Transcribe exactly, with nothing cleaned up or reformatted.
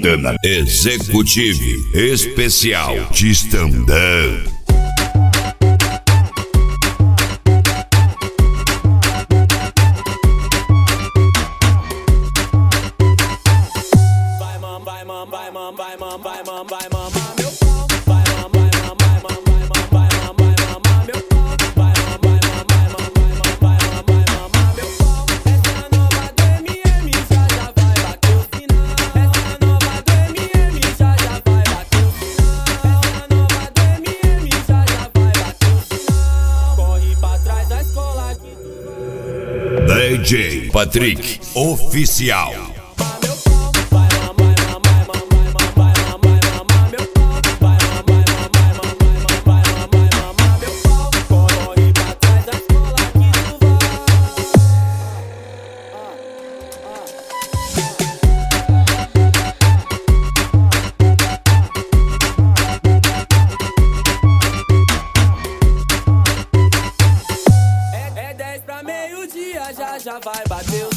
Santana. Executive Especial Tistandão. Vai mam, vai mam, vai mam, vai mamar meu pau. Vai mam, vai mam, vai mam, vai mam, vai mam, vai mamar meu pau. Vai mam, vai mam, vai mam, vai mam, vai mam, vai mamar meu pau. Essa nova do M M já já vai bater o final. Essa nova do M M já já vai bater o final. Essa nova do M M já já vai bater o final. Corre pra trás da escola que tu vai. D J Patrick Oficial. É dez pra meio-dia, já já vai bater o